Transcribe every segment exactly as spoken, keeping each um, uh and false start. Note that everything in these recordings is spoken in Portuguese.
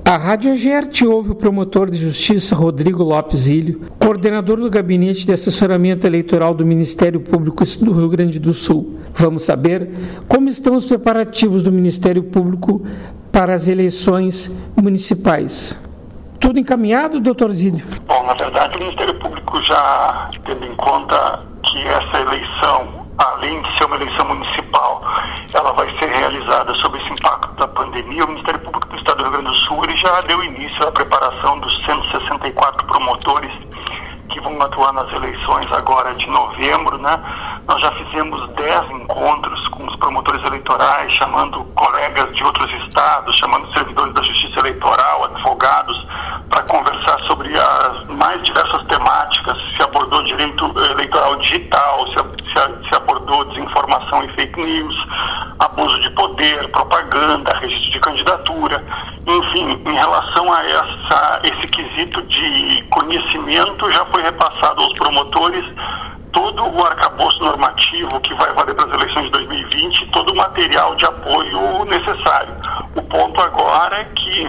A Rádio Agerte ouve o promotor de justiça Rodrigo Lopes Ilho, coordenador do Gabinete de Assessoramento Eleitoral do Ministério Público do Rio Grande do Sul. Vamos saber como estão os preparativos do Ministério Público para as eleições municipais. Tudo encaminhado, doutor Zílio? Bom, na verdade, o Ministério Público já, tendo em conta que essa eleição, além de ser uma eleição municipal, ela vai ser realizada sob esse impacto da pandemia, o Ministério Público do Estado do Rio Grande do Sul ele já deu início à preparação dos cento e sessenta e quatro promotores que vão atuar nas eleições agora de novembro, né? Nós já fizemos dez encontros com os promotores eleitorais, chamando colegas de outros estados, chamando servidores da Justiça Eleitoral, advogados, para conversar sobre as mais diversas temáticas, se abordou direito eleitoral digital, se, se, se abordou desinformação e fake news, abuso de poder, propaganda, registro de candidatura, enfim, em relação a essa, esse quesito de conhecimento, já foi repassado aos promotores todo o arcabouço normativo que vai valer para as eleições de dois mil e vinte, todo o material de apoio necessário. O ponto agora é que,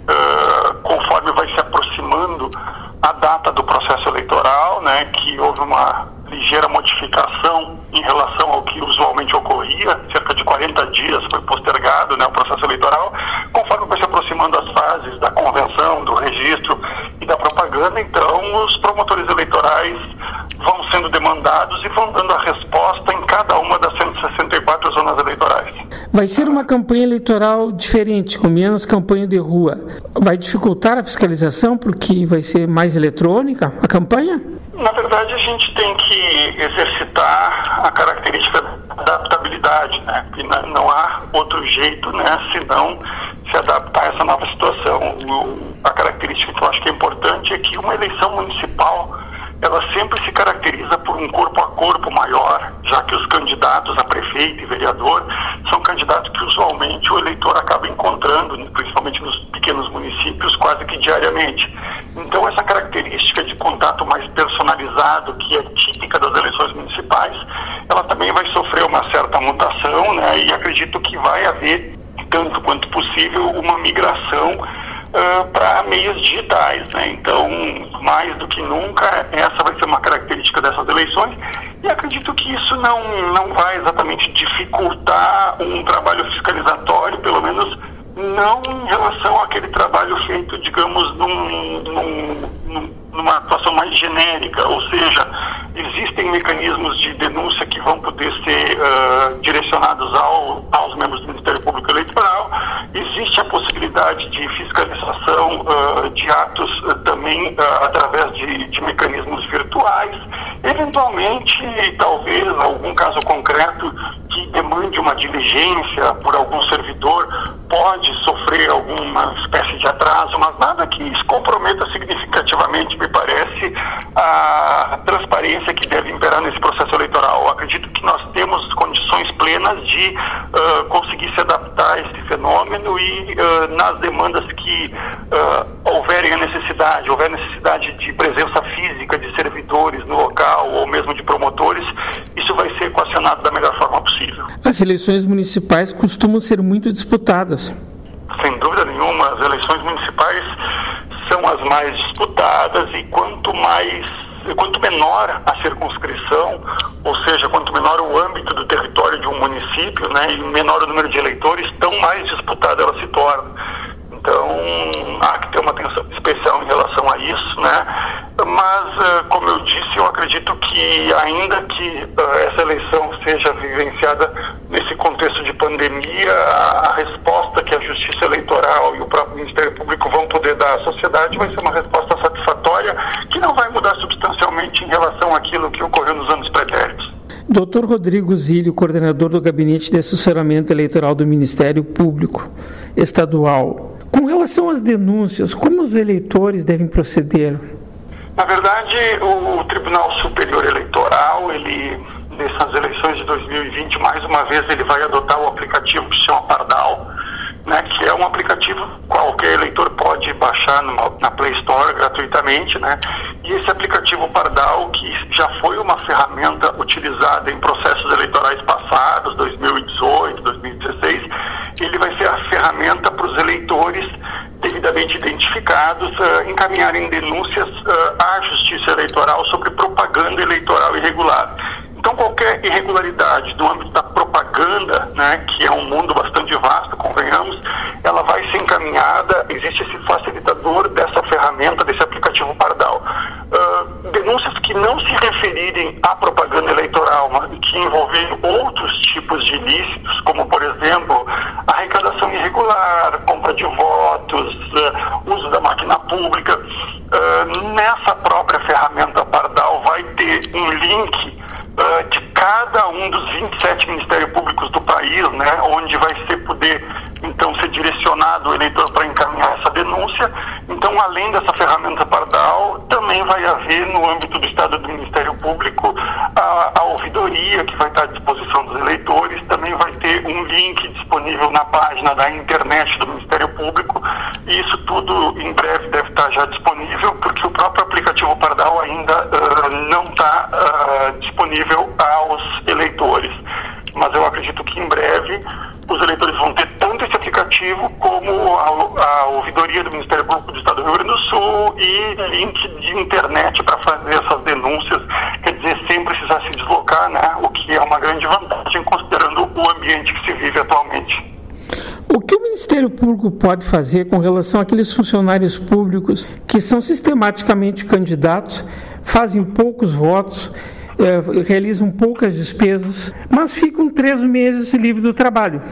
uh, conforme vai se aproximando a data do processo eleitoral, né, que houve uma ligeira modificação em relação ao que usualmente ocorria, cerca de quarenta dias foi postergado, né, o processo eleitoral, conforme vai se aproximando as fases da convenção, do registro e da propaganda, então os promotores eleitorais vão sendo demandados e vão dando a resposta em cada uma das cento e sessenta e quatro zonas eleitorais. Vai ser uma campanha eleitoral diferente, com menos campanha de rua. Vai dificultar a fiscalização porque vai ser mais eletrônica a campanha? Na verdade, a gente tem que exercitar a característica da adaptabilidade, né? E não há outro jeito, né, senão se adaptar a essa nova situação. O, a característica que eu acho que é importante é que uma eleição municipal ela sempre se caracteriza por um corpo a corpo maior, já que os candidatos a prefeito e vereador são candidatos que usualmente o eleitor acaba encontrando, principalmente nos pequenos municípios, quase que diariamente. Então essa característica de contato mais personalizado, que é típica das eleições municipais, ela também vai sofrer uma certa mutação, né? E acredito que vai haver, tanto quanto possível, uma migração Uh, para meios digitais, né? Então, mais do que nunca, essa vai ser uma característica dessas eleições e acredito que isso não, não vai exatamente dificultar um trabalho fiscalizatório, pelo menos não em relação àquele trabalho feito, digamos, num, num, num, numa atuação mais genérica, ou seja, existem mecanismos de denúncia que vão poder ser uh, direcionados ao, aos membros do Ministério Público Eleitoral, existe a possibilidade de fiscalização uh, de atos uh, também uh, através de, de mecanismos virtuais, eventualmente, talvez, algum caso concreto que demande uma diligência por algum servidor pode sofrer alguma espécie de atraso, mas nada que comprometa significativamente, me parece, a transparência que deve imperar nesse processo eleitoral. Eu acredito que nós temos condições plenas de uh, conseguir se adaptar a esse fenômeno e uh, nas demandas que uh, houverem a necessidade, houver necessidade de presença física de servidores no local ou mesmo de promotores, isso vai ser equacionado da melhor forma possível. As eleições municipais costumam ser muito disputadas. Sem dúvida nenhuma, as eleições municipais são as mais disputadas e quanto mais, quanto menor a circunscrição, ou seja, quanto menor o âmbito do território de um município, né, e menor o número de eleitores, tão mais disputada ela se torna. Então, há que ter uma atenção especial em relação a isso, né? Mas, como eu disse, eu acredito que, ainda que essa eleição seja vivenciada nesse contexto de pandemia, a resposta que a Justiça Eleitoral e o próprio Ministério Público vão poder dar à sociedade vai ser uma resposta satisfatória, que não vai mudar substancialmente em relação àquilo que ocorreu nos anos pretéritos. doutor Rodrigo Zílio, coordenador do Gabinete de Assessoramento Eleitoral do Ministério Público Estadual. Com relação às denúncias, como os eleitores devem proceder? Na verdade, o Tribunal Superior Eleitoral, ele, nessas eleições de dois mil e vinte, mais uma vez, ele vai adotar o aplicativo que se chama Pardal, né, que é um aplicativo que qualquer eleitor pode baixar numa, na Play Store gratuitamente, né? E esse aplicativo Pardal, que já foi uma ferramenta utilizada em processos eleitorais passados, dois mil e dezoito, dois mil e dezesseis, ele vai ser a ferramenta para os eleitores terem devidamente identificados, uh, encaminharem denúncias uh, à Justiça Eleitoral sobre propaganda eleitoral irregular. Então, qualquer irregularidade no âmbito da propaganda, né, que é um mundo bastante vasto, convenhamos, ela vai ser encaminhada, existe esse facilitador dessa ferramenta, desse aplicativo Pardal. Uh, denúncias que não se referirem à propaganda eleitoral, mas que envolverem outros tipos de ilícitos, como, por exemplo, arrecadação irregular, compra de votos, uh, uso da máquina pública, uh, nessa própria ferramenta Pardal vai ter um link Uh, de cada um dos vinte e sete ministérios públicos do país, né, onde vai ser poder, então, ser direcionado o eleitor para encaminhar essa denúncia. Então, além dessa ferramenta Pardal, também vai haver, no âmbito do Estado do Ministério Público, a, a ouvidoria, que vai estar à disposição dos eleitores, também vai ter um link disponível na página da internet do Ministério Público, e isso tudo, em breve, deve estar já disponível, porque o próprio aplicativo Pardal ainda uh, não está uh, disponível aos eleitores. Mas eu acredito que em breve os eleitores vão ter tanto esse aplicativo como a, a ouvidoria do Ministério Público do Estado do Rio Grande do Sul e link de internet para fazer essas denúncias, quer dizer, sem precisar se deslocar, né? O que é uma grande vantagem considerando o ambiente que se vive atualmente. O que o Ministério Público pode fazer com relação àqueles funcionários públicos que são sistematicamente candidatos, fazem poucos votos, eh, realizam poucas despesas, mas ficam três meses livres do trabalho?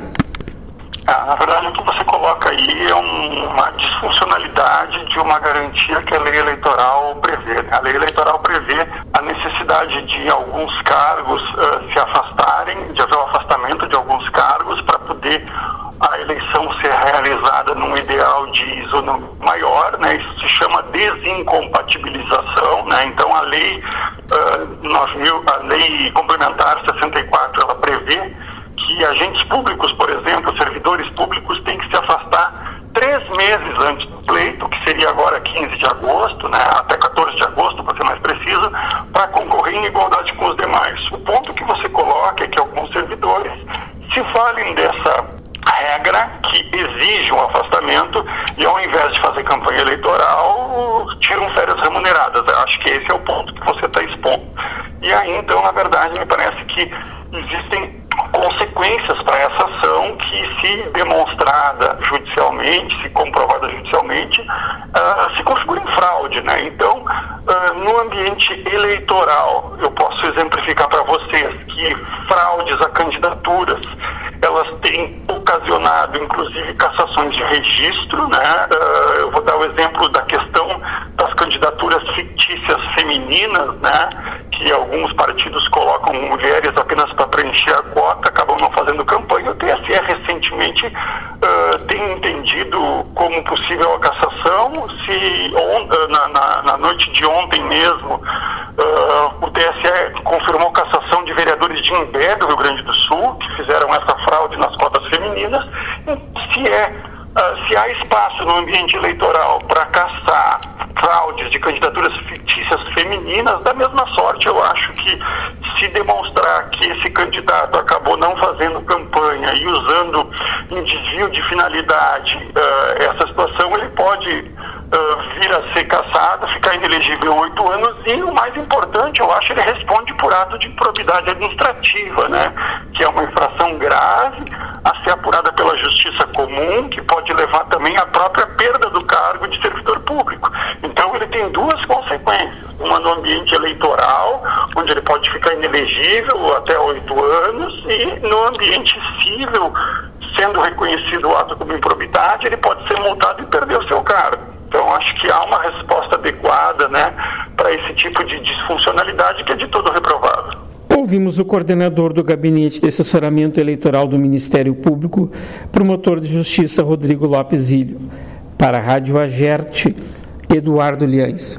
Ah, na verdade, o que você coloca aí é um, uma disfuncionalidade de uma garantia que a lei eleitoral prevê. A lei eleitoral prevê a necessidade de alguns cargos uh, se afastarem, de haver o afastamento de alguns cargos para poder a eleição ser realizada num ideal de isonomia maior, né? Isso se chama desincompatibilização, né? Então a lei, uh, nove mil, a lei complementar sessenta e quatro, ela prevê que agentes públicos, por exemplo, servidores públicos, têm que se afastar três meses antes do pleito, que seria agora quinze de agosto, né, até quatorze de agosto, para ser mais preciso, para concorrer em igualdade com os demais. O ponto que você coloca é que alguns servidores se valem dessa regra que exige um afastamento e, ao invés de fazer campanha eleitoral, tiram férias remuneradas. Eu acho que esse é o ponto que você está expondo. E aí, então, na verdade, me parece que existem consequências para essa ação que, se demonstrada judicialmente, se comprovada judicialmente, uh, se configura em fraude, né? Então, uh, no ambiente eleitoral, eu posso exemplificar para vocês que fraudes a candidaturas, elas têm ocasionado, inclusive, cassações de registro, né? Uh, eu vou dar o exemplo da questão das candidaturas fictícias femininas, né? Que alguns partidos colocam mulheres apenas para preencher a cota, acabam não fazendo campanha. O T S E recentemente uh, tem entendido como possível a cassação. Se on, uh, na, na, na noite de ontem mesmo, uh, o T S E confirmou cassação de vereadores de Imbé, do Rio Grande do Sul, que fizeram essa fraude nas cotas femininas. Se é Uh, se há espaço no ambiente eleitoral para caçar fraudes de candidaturas fictícias femininas, da mesma sorte, eu acho que, se demonstrar que esse candidato acabou não fazendo campanha e usando em desvio de finalidade uh, essa situação, ele pode uh, vir a ser cassado, ficar inelegível oito anos e, o mais importante, eu acho, ele responde por ato de improbidade administrativa, né? Que é uma infração grave a ser apurada pela Justiça Comum, que pode levar também à própria perda do cargo de servidor público. Então ele tem duas consequências, uma no ambiente eleitoral, onde ele pode ficar inelegível até oito anos, e no ambiente civil, sendo reconhecido o ato como improbidade, ele pode ser multado e perder o seu cargo. Então acho que há uma resposta adequada, né, para esse tipo de disfuncionalidade que é de todo reprovável. Ouvimos o coordenador do Gabinete de Assessoramento Eleitoral do Ministério Público, promotor de Justiça Rodrigo Lopes Ilho. Para a Rádio Agerte, Eduardo Liães.